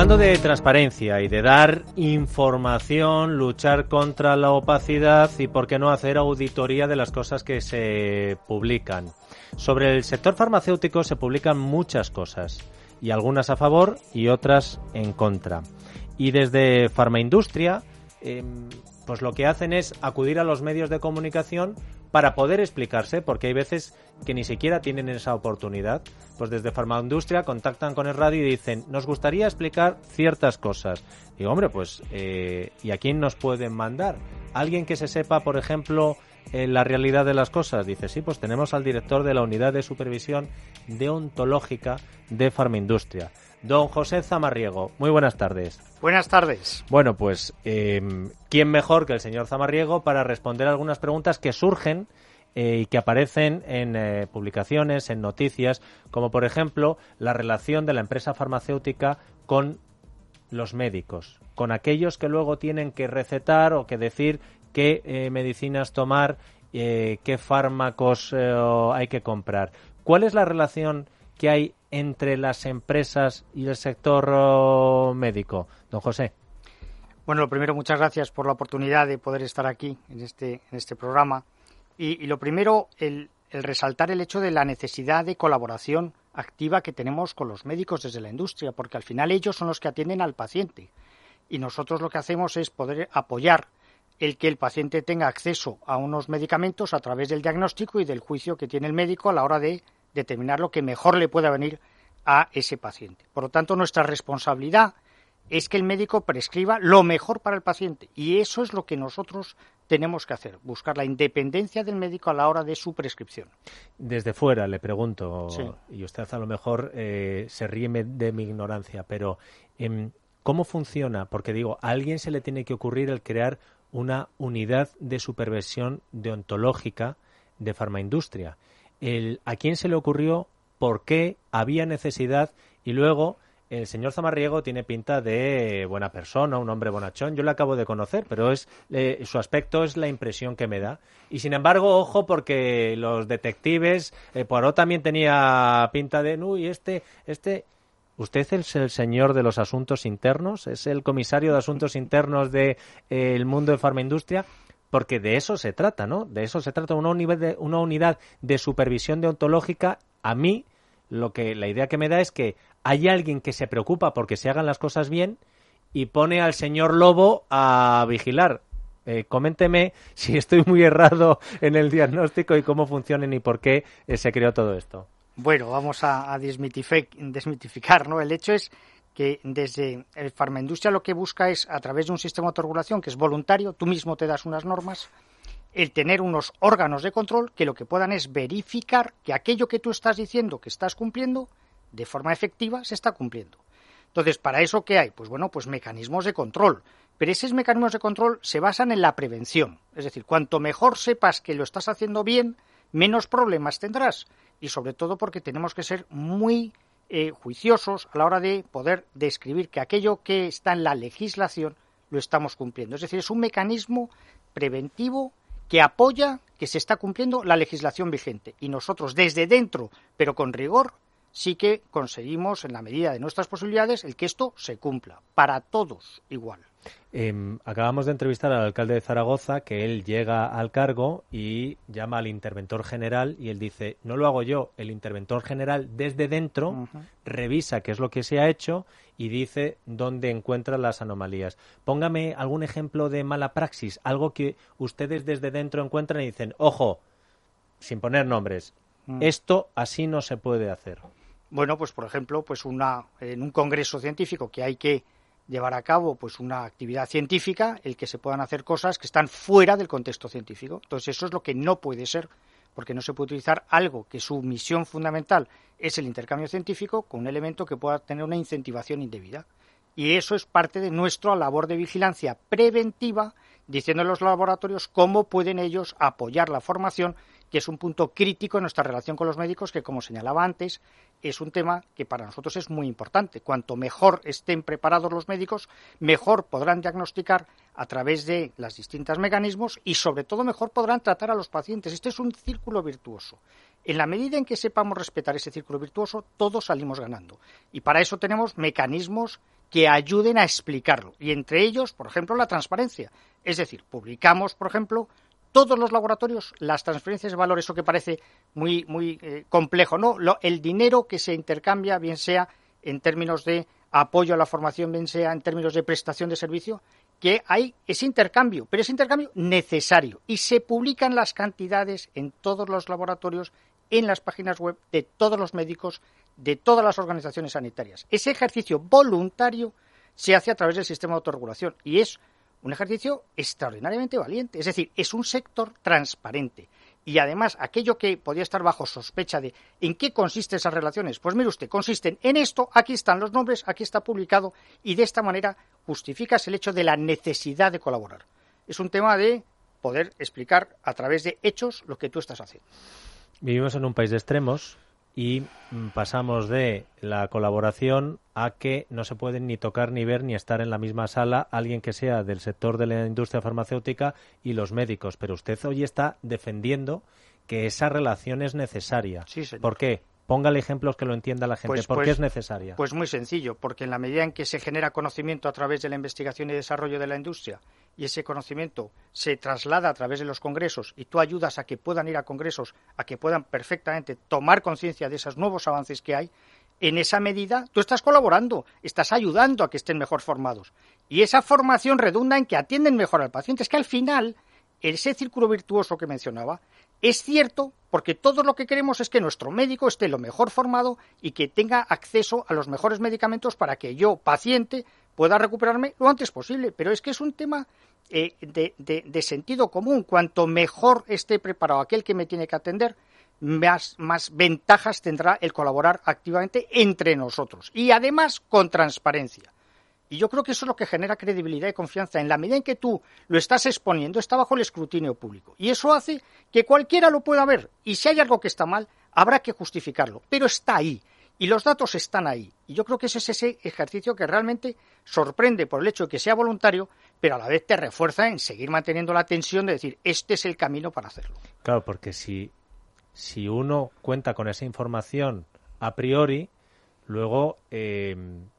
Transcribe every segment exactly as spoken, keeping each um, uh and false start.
hablando de transparencia y de dar información, luchar contra la opacidad y, por qué no, hacer auditoría de las cosas que se publican. Sobre el sector farmacéutico se publican muchas cosas, y algunas a favor y otras en contra. Y desde Farmaindustria, eh, pues lo que hacen es acudir a los medios de comunicación para poder explicarse, porque hay veces que ni siquiera tienen esa oportunidad. Pues desde Farmaindustria contactan con el radio y dicen, nos gustaría explicar ciertas cosas. Digo, hombre, pues, eh, ¿y a quién nos pueden mandar? ¿Alguien que se sepa, por ejemplo, eh, la realidad de las cosas? Dice, sí, pues tenemos al director de la Unidad de Supervisión Deontológica de Farmaindustria, don José Zamarriego. Muy buenas tardes. Buenas tardes. Bueno, pues, eh, ¿quién mejor que el señor Zamarriego para responder algunas preguntas que surgen eh, y que aparecen en eh, publicaciones, en noticias, como por ejemplo la relación de la empresa farmacéutica con los médicos, con aquellos que luego tienen que recetar o que decir qué eh, medicinas tomar, eh, qué fármacos eh, hay que comprar? ¿Cuál es la relación que hay entre las empresas y el sector oh, médico, don José? Bueno, lo primero, muchas gracias por la oportunidad de poder estar aquí en este, en este programa. Y, y lo primero, el, el resaltar el hecho de la necesidad de colaboración activa que tenemos con los médicos desde la industria, porque al final ellos son los que atienden al paciente. Y nosotros lo que hacemos es poder apoyar el que el paciente tenga acceso a unos medicamentos a través del diagnóstico y del juicio que tiene el médico a la hora de determinar lo que mejor le pueda venir a ese paciente. Por lo tanto, nuestra responsabilidad es que el médico prescriba lo mejor para el paciente, y eso es lo que nosotros tenemos que hacer, buscar la independencia del médico a la hora de su prescripción. Desde fuera le pregunto, sí. Y usted a lo mejor eh, se ríe de mi ignorancia, pero eh, ¿cómo funciona? Porque digo, a alguien se le tiene que ocurrir el crear una unidad de supervisión deontológica de Farmaindustria. El, ¿A quién se le ocurrió? ¿Por qué había necesidad? Y luego, el señor Zamarriego tiene pinta de buena persona, un hombre bonachón. Yo le acabo de conocer, pero es eh, su aspecto es la impresión que me da. Y sin embargo, ojo, porque los detectives, eh, Poirot también tenía pinta de, uy, este, este... ¿Usted es el señor de los asuntos internos? ¿Es el comisario de asuntos internos del de, eh, mundo de Farmaindustria? Porque de eso se trata, ¿no? De eso se trata, una unidad de, una unidad de supervisión deontológica. A mí, lo que la idea que me da es que hay alguien que se preocupa porque se hagan las cosas bien y pone al señor Lobo a vigilar. Eh, coménteme si estoy muy errado en el diagnóstico y cómo funcionan y por qué eh, se creó todo esto. Bueno, vamos a, a desmitific, desmitificar, ¿no? El hecho es que desde el Farmaindustria lo que busca es, a través de un sistema de autorregulación que es voluntario, tú mismo te das unas normas, el tener unos órganos de control que lo que puedan es verificar que aquello que tú estás diciendo que estás cumpliendo, de forma efectiva, se está cumpliendo. Entonces, ¿para eso qué hay? Pues bueno, pues mecanismos de control. Pero esos mecanismos de control se basan en la prevención. Es decir, cuanto mejor sepas que lo estás haciendo bien, menos problemas tendrás. Y sobre todo porque tenemos que ser muy eh, juiciosos a la hora de poder describir que aquello que está en la legislación lo estamos cumpliendo. Es decir, es un mecanismo preventivo que apoya que se está cumpliendo la legislación vigente. Y nosotros, desde dentro, pero con rigor, sí que conseguimos, en la medida de nuestras posibilidades, el que esto se cumpla. Para todos igual. Eh, acabamos de entrevistar al alcalde de Zaragoza, que él llega al cargo y llama al interventor general y él dice, no lo hago yo, el interventor general desde dentro uh-huh. revisa qué es lo que se ha hecho y dice dónde encuentra las anomalías. Póngame algún ejemplo de mala praxis, algo que ustedes desde dentro encuentran y dicen, ojo, sin poner nombres, uh-huh. esto así no se puede hacer. Bueno, pues por ejemplo, pues una en un congreso científico que hay que llevar a cabo pues una actividad científica, el que se puedan hacer cosas que están fuera del contexto científico. Entonces eso es lo que no puede ser, porque no se puede utilizar algo que su misión fundamental es el intercambio científico con un elemento que pueda tener una incentivación indebida. Y eso es parte de nuestra labor de vigilancia preventiva, diciendo a los laboratorios cómo pueden ellos apoyar la formación, que es un punto crítico en nuestra relación con los médicos, que, como señalaba antes, es un tema que para nosotros es muy importante. Cuanto mejor estén preparados los médicos, mejor podrán diagnosticar a través de los distintos mecanismos y, sobre todo, mejor podrán tratar a los pacientes. Este es un círculo virtuoso. En la medida en que sepamos respetar ese círculo virtuoso, todos salimos ganando. Y para eso tenemos mecanismos que ayuden a explicarlo. Y entre ellos, por ejemplo, la transparencia. Es decir, publicamos, por ejemplo, todos los laboratorios, las transferencias de valor, eso que parece muy, muy eh, complejo, ¿no? Lo, el dinero que se intercambia, bien sea en términos de apoyo a la formación, bien sea en términos de prestación de servicio, que hay ese intercambio, pero ese intercambio necesario. Y se publican las cantidades en todos los laboratorios, en las páginas web de todos los médicos, de todas las organizaciones sanitarias. Ese ejercicio voluntario se hace a través del sistema de autorregulación y es un ejercicio extraordinariamente valiente. Es decir, es un sector transparente. Y además, aquello que podía estar bajo sospecha de ¿en qué consisten esas relaciones? Pues mire usted, consisten en esto, aquí están los nombres, aquí está publicado, y de esta manera justificas el hecho de la necesidad de colaborar. Es un tema de poder explicar a través de hechos lo que tú estás haciendo. Vivimos en un país de extremos y pasamos de la colaboración a que no se pueden ni tocar, ni ver, ni estar en la misma sala alguien que sea del sector de la industria farmacéutica y los médicos. Pero usted hoy está defendiendo que esa relación es necesaria. Sí, señor. ¿Por qué? Póngale ejemplos que lo entienda la gente. Pues, ¿Por pues, qué es necesaria? Pues muy sencillo, porque en la medida en que se genera conocimiento a través de la investigación y desarrollo de la industria y ese conocimiento se traslada a través de los congresos y tú ayudas a que puedan ir a congresos, a que puedan perfectamente tomar conciencia de esos nuevos avances que hay, en esa medida tú estás colaborando, estás ayudando a que estén mejor formados. Y esa formación redunda en que atienden mejor al paciente. Es que al final, ese círculo virtuoso que mencionaba, es cierto porque todo lo que queremos es que nuestro médico esté lo mejor formado y que tenga acceso a los mejores medicamentos para que yo, paciente, pueda recuperarme lo antes posible. Pero es que es un tema eh, de, de, de sentido común. Cuanto mejor esté preparado aquel que me tiene que atender, más, más ventajas tendrá el colaborar activamente entre nosotros. Y además con transparencia. Y yo creo que eso es lo que genera credibilidad y confianza. En la medida en que tú lo estás exponiendo, está bajo el escrutinio público. Y eso hace que cualquiera lo pueda ver. Y si hay algo que está mal, habrá que justificarlo. Pero está ahí. Y los datos están ahí. Y yo creo que ese es ese ejercicio que realmente sorprende por el hecho de que sea voluntario, pero a la vez te refuerza en seguir manteniendo la tensión de decir, este es el camino para hacerlo. Claro, porque si, si uno cuenta con esa información a priori, luego eh,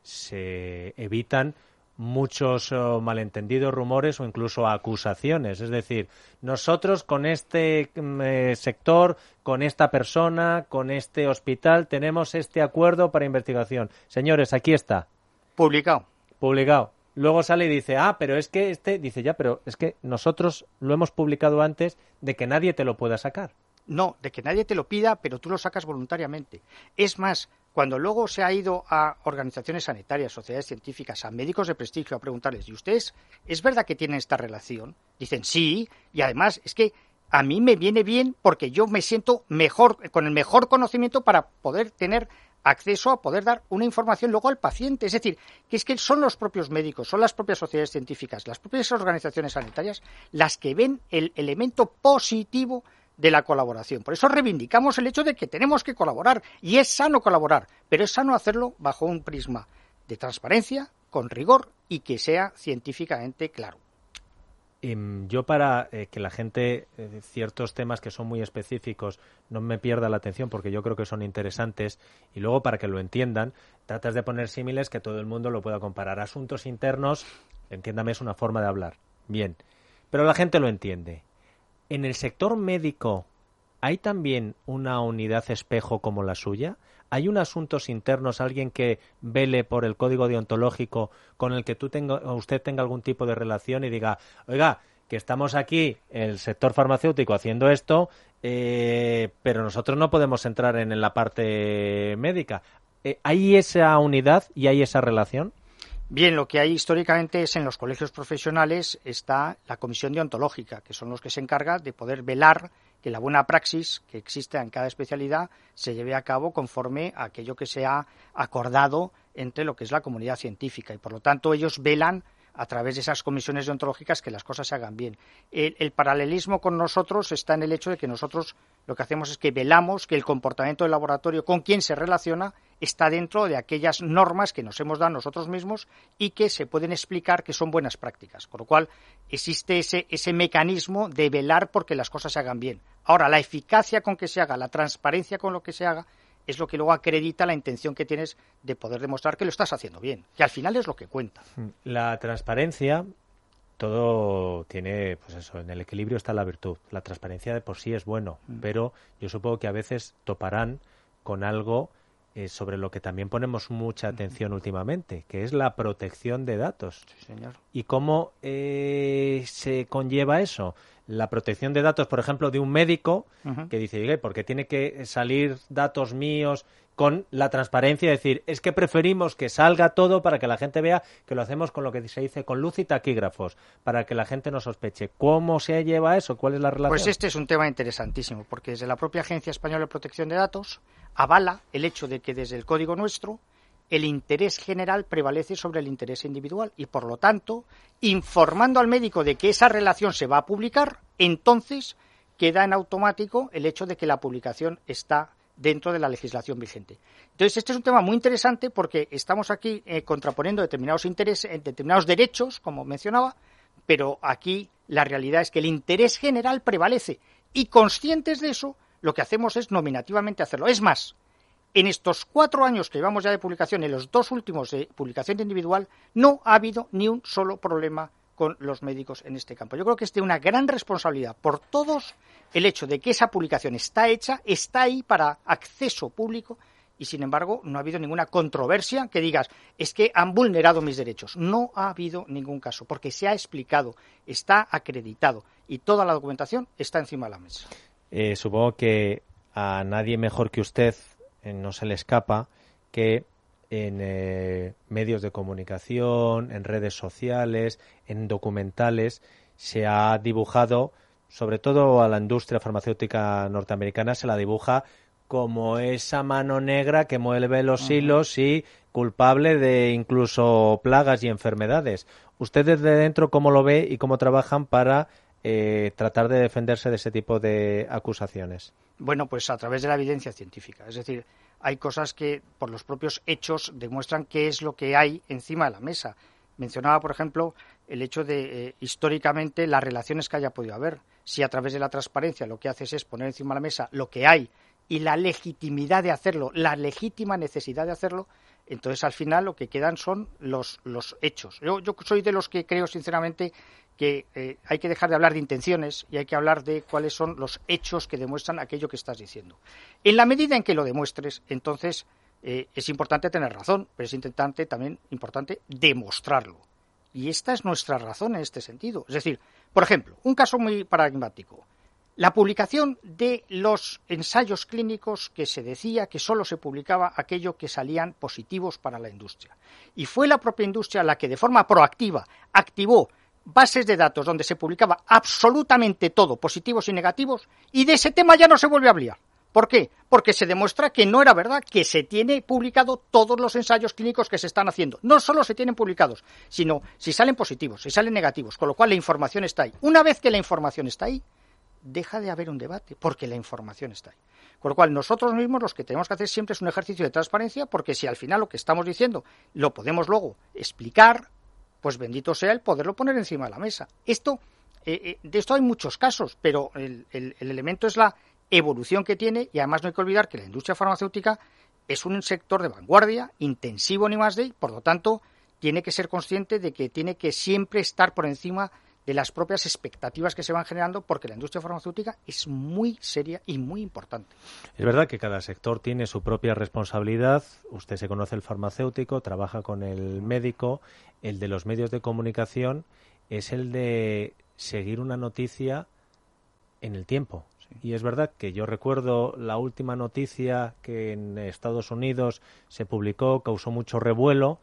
se evitan muchos oh, malentendidos, rumores o incluso acusaciones. Es decir, nosotros con este eh, sector, con esta persona, con este hospital, tenemos este acuerdo para investigación. Señores, aquí está. Publicado. Publicado. Luego sale y dice, ah, pero es que este... Dice, ya, pero es que nosotros lo hemos publicado antes de que nadie te lo pueda sacar. No, de que nadie te lo pida, pero tú lo sacas voluntariamente. Es más, cuando luego se ha ido a organizaciones sanitarias, sociedades científicas, a médicos de prestigio a preguntarles, ¿y ustedes es verdad que tienen esta relación? Dicen, sí, y además es que a mí me viene bien porque yo me siento mejor, con el mejor conocimiento para poder tener acceso a poder dar una información luego al paciente. Es decir, que es que son los propios médicos, son las propias sociedades científicas, las propias organizaciones sanitarias las que ven el elemento positivo de la colaboración. Por eso reivindicamos el hecho de que tenemos que colaborar y es sano colaborar, pero es sano hacerlo bajo un prisma de transparencia, con rigor y que sea científicamente claro. Yo para eh, que la gente, eh, ciertos temas que son muy específicos, no me pierda la atención porque yo creo que son interesantes y luego para que lo entiendan, tratas de poner símiles que todo el mundo lo pueda comparar. Asuntos internos, entiéndame, es una forma de hablar. Bien, pero la gente lo entiende. ¿En el sector médico hay también una unidad espejo como la suya? ¿Hay un asuntos internos, alguien que vele por el código deontológico con el que tú tenga, o usted tenga algún tipo de relación y diga, oiga, que estamos aquí, el sector farmacéutico, haciendo esto, eh, pero nosotros no podemos entrar en la parte médica? Eh, ¿Hay esa unidad y hay esa relación? Bien, lo que hay históricamente es en los colegios profesionales está la comisión deontológica, que son los que se encargan de poder velar que la buena praxis que existe en cada especialidad se lleve a cabo conforme a aquello que se ha acordado entre lo que es la comunidad científica. Y por lo tanto ellos velan a través de esas comisiones deontológicas que las cosas se hagan bien. El, el paralelismo con nosotros está en el hecho de que nosotros lo que hacemos es que velamos que el comportamiento del laboratorio con quien se relaciona está dentro de aquellas normas que nos hemos dado nosotros mismos y que se pueden explicar que son buenas prácticas. Con lo cual, existe ese, ese mecanismo de velar porque las cosas se hagan bien. Ahora, la eficacia con que se haga, la transparencia con lo que se haga, es lo que luego acredita la intención que tienes de poder demostrar que lo estás haciendo bien, que al final es lo que cuenta. La transparencia... Todo tiene, pues eso, en el equilibrio está la virtud. La transparencia de por sí es bueno, mm. pero yo supongo que a veces toparán con algo eh, sobre lo que también ponemos mucha atención mm. últimamente, que es la protección de datos. Sí, señor. ¿Y cómo eh, se conlleva eso? La protección de datos, por ejemplo, de un médico uh-huh. que dice, oye, ¿por qué tiene que salir datos míos? Con la transparencia, es decir, es que preferimos que salga todo para que la gente vea que lo hacemos con lo que se dice con luz y taquígrafos, para que la gente no sospeche. ¿Cómo se lleva eso? ¿Cuál es la relación? Pues este es un tema interesantísimo, porque desde la propia Agencia Española de Protección de Datos avala el hecho de que desde el código nuestro el interés general prevalece sobre el interés individual y, por lo tanto, informando al médico de que esa relación se va a publicar, entonces queda en automático el hecho de que la publicación está dentro de la legislación vigente. Entonces, este es un tema muy interesante porque estamos aquí eh, contraponiendo determinados intereses, determinados derechos, como mencionaba, pero aquí la realidad es que el interés general prevalece y, conscientes de eso, lo que hacemos es nominativamente hacerlo. Es más, en estos cuatro años que llevamos ya de publicación, en los dos últimos de publicación individual, no ha habido ni un solo problema con los médicos en este campo. Yo creo que es de una gran responsabilidad por todos el hecho de que esa publicación está hecha, está ahí para acceso público y, sin embargo, no ha habido ninguna controversia que digas, es que han vulnerado mis derechos. No ha habido ningún caso, porque se ha explicado, está acreditado y toda la documentación está encima de la mesa. Eh, supongo que a nadie mejor que usted eh, no se le escapa que en eh, medios de comunicación, en redes sociales, en documentales, se ha dibujado, sobre todo a la industria farmacéutica norteamericana, se la dibuja como esa mano negra que mueve los uh-huh. hilos y culpable de incluso plagas y enfermedades. ¿Usted desde dentro cómo lo ve y cómo trabajan para eh, tratar de defenderse de ese tipo de acusaciones? Bueno, pues a través de la evidencia científica. Es decir, hay cosas que por los propios hechos demuestran qué es lo que hay encima de la mesa. Mencionaba, por ejemplo, el hecho de, eh, históricamente, las relaciones que haya podido haber. Si a través de la transparencia lo que haces es poner encima de la mesa lo que hay y la legitimidad de hacerlo, la legítima necesidad de hacerlo, entonces al final lo que quedan son los, los hechos. Yo, yo soy de los que creo, sinceramente, que eh, hay que dejar de hablar de intenciones y hay que hablar de cuáles son los hechos que demuestran aquello que estás diciendo. En la medida en que lo demuestres, entonces eh, es importante tener razón, pero es importante, también importante demostrarlo. Y esta es nuestra razón en este sentido. Es decir, por ejemplo, un caso muy paradigmático. La publicación de los ensayos clínicos que se decía que solo se publicaba aquello que salían positivos para la industria. Y fue la propia industria la que de forma proactiva activó bases de datos donde se publicaba absolutamente todo, positivos y negativos, y de ese tema ya no se vuelve a hablar. ¿Por qué? Porque se demuestra que no era verdad, que se tiene publicado todos los ensayos clínicos que se están haciendo. No solo se tienen publicados, sino si salen positivos, si salen negativos, con lo cual la información está ahí. Una vez que la información está ahí, deja de haber un debate, porque la información está ahí. Con lo cual, nosotros mismos lo que tenemos que hacer siempre es un ejercicio de transparencia, porque si al final lo que estamos diciendo lo podemos luego explicar, pues bendito sea el poderlo poner encima de la mesa. Esto, eh, eh, de esto hay muchos casos, pero el, el, el elemento es la evolución que tiene, y además no hay que olvidar que la industria farmacéutica es un sector de vanguardia, intensivo ni más de, y por lo tanto tiene que ser consciente de que tiene que siempre estar por encima de las propias expectativas que se van generando, porque la industria farmacéutica es muy seria y muy importante. Es verdad que cada sector tiene su propia responsabilidad. Usted se conoce el farmacéutico, trabaja con el médico. El de los medios de comunicación es el de seguir una noticia en el tiempo. Sí. Y es verdad que yo recuerdo la última noticia que en Estados Unidos se publicó, causó mucho revuelo,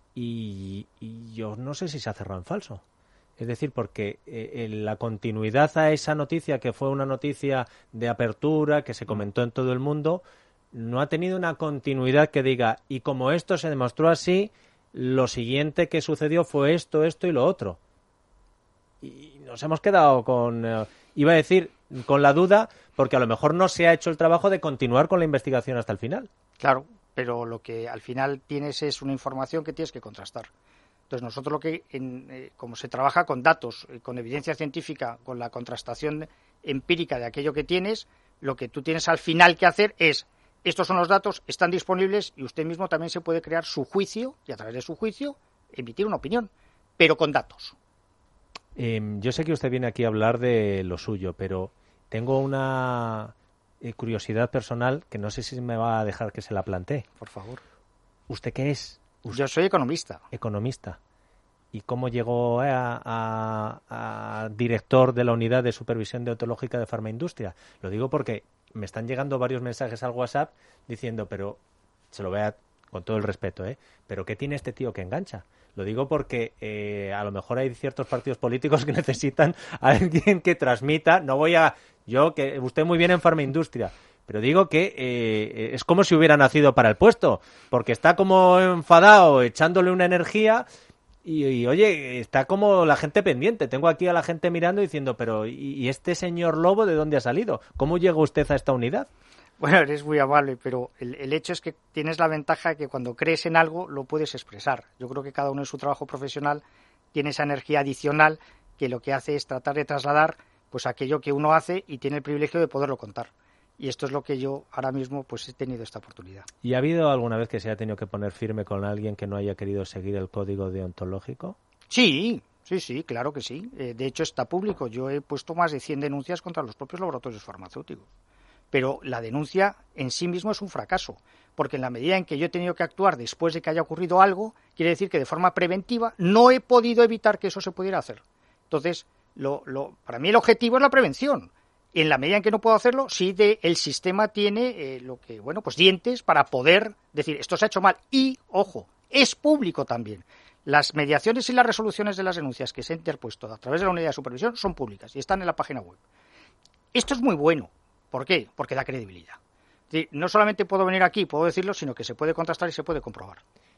y, y yo no sé si se ha cerrado en falso. Es decir, porque eh, la continuidad a esa noticia, que fue una noticia de apertura, que se comentó en todo el mundo, no ha tenido una continuidad que diga, y como esto se demostró así, lo siguiente que sucedió fue esto, esto y lo otro. Y nos hemos quedado con, eh, iba a decir, con la duda, porque a lo mejor no se ha hecho el trabajo de continuar con la investigación hasta el final. Claro, pero lo que al final tienes es una información que tienes que contrastar. Entonces nosotros lo que, en, eh, como se trabaja con datos, eh, con evidencia científica, con la contrastación empírica de aquello que tienes, lo que tú tienes al final que hacer es, estos son los datos, están disponibles y usted mismo también se puede crear su juicio y a través de su juicio emitir una opinión, pero con datos. Eh, yo sé que usted viene aquí a hablar de lo suyo, pero tengo una eh, curiosidad personal que no sé si me va a dejar que se la plantee. Por favor. ¿Usted qué es? Usted, yo soy economista. Economista. ¿Y cómo llegó a, a, a director de la Unidad de Supervisión Deontológica de Farmaindustria? Lo digo porque me están llegando varios mensajes al WhatsApp diciendo, pero, se lo vea con todo el respeto, ¿eh? ¿Pero qué tiene este tío que engancha? Lo digo porque eh, a lo mejor hay ciertos partidos políticos que necesitan a alguien que transmita. No voy a... Yo, que usted muy bien en Farmaindustria, pero digo que eh, es como si hubiera nacido para el puesto, porque está como enfadado, echándole una energía y, y oye, está como la gente pendiente. Tengo aquí a la gente mirando diciendo, pero ¿y, y este señor Lobo de dónde ha salido? ¿Cómo llegó usted a esta unidad? Bueno, eres muy amable, pero el, el hecho es que tienes la ventaja de que cuando crees en algo lo puedes expresar. Yo creo que cada uno en su trabajo profesional tiene esa energía adicional que lo que hace es tratar de trasladar pues aquello que uno hace y tiene el privilegio de poderlo contar. Y esto es lo que yo ahora mismo pues he tenido esta oportunidad. ¿Y ha habido alguna vez que se haya tenido que poner firme con alguien que no haya querido seguir el código deontológico? Sí, sí, sí, claro que sí. Eh, de hecho está público. Yo he puesto más de cien denuncias contra los propios laboratorios farmacéuticos. Pero la denuncia en sí mismo es un fracaso, porque en la medida en que yo he tenido que actuar después de que haya ocurrido algo, quiere decir que de forma preventiva no he podido evitar que eso se pudiera hacer. Entonces, lo, lo, para mí el objetivo es la prevención. En la medida en que no puedo hacerlo, sí de, el sistema tiene eh, lo que, bueno, pues dientes para poder decir esto se ha hecho mal. Y, ojo, es público también. Las mediaciones y las resoluciones de las denuncias que se han interpuesto a través de la unidad de supervisión son públicas y están en la página web. Esto es muy bueno. ¿Por qué? Porque da credibilidad. Es decir, no solamente puedo venir aquí, puedo decirlo, sino que se puede contrastar y se puede comprobar.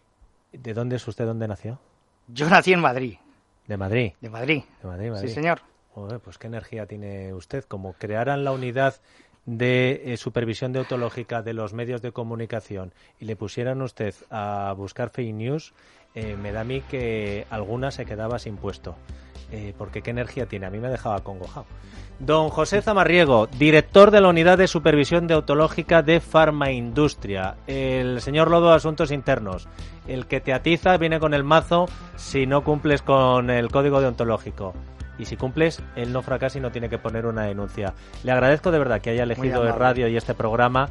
¿De dónde es usted? ¿Dónde nació? Yo nací en Madrid. ¿De Madrid? De Madrid. De Madrid, Madrid. Sí, señor. Joder, pues qué energía tiene usted. Como crearan la unidad de eh, supervisión deontológica de los medios de comunicación y le pusieran usted a buscar fake news, eh, me da a mí que alguna se quedaba sin puesto. Eh, porque qué energía tiene. A mí me dejaba acongojado. Don José Zamarriego, director de la Unidad de Supervisión Deontológica de Farmaindustria. El señor Lobo de Asuntos Internos. El que te atiza viene con el mazo si no cumples con el código deontológico. Y si cumples, él no fracasa y no tiene que poner una denuncia. Le agradezco de verdad que haya elegido el radio y este programa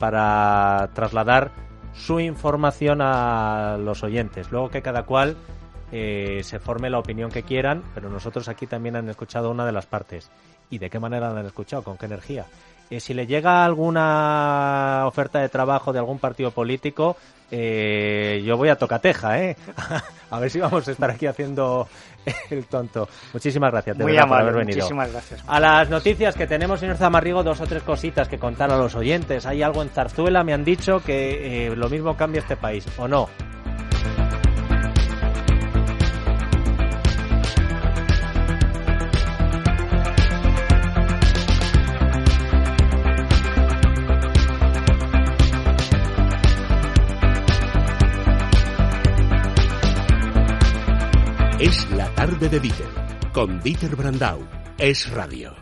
para trasladar su información a los oyentes. Luego que cada cual eh, se forme la opinión que quieran, pero nosotros aquí también han escuchado una de las partes. ¿Y de qué manera la han escuchado? ¿Con qué energía? Eh, si le llega alguna oferta de trabajo de algún partido político, eh, yo voy a tocateja, ¿eh? A ver si vamos a estar aquí haciendo el tonto. Muchísimas gracias, de Muy verdad, amable, por haber venido. Muchísimas gracias. A las noticias que tenemos, señor Zamarriego, dos o tres cositas que contar a los oyentes. Hay algo en Zarzuela, me han dicho que eh, lo mismo cambia este país, ¿o no? Es la tarde de Dieter, con Dieter Brandau. Es radio.